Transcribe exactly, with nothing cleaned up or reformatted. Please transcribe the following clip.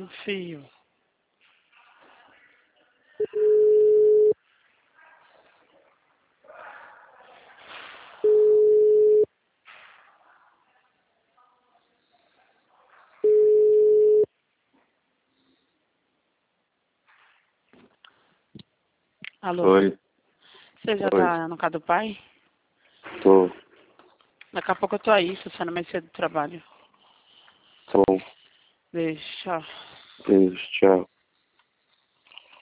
fio. Alô? Oi. Você já Oi. tá no casa do pai? Tô. Daqui a pouco eu tô aí, se você não mais cedo do trabalho. Tá bom. Beijo, tchau. Beijo, tchau.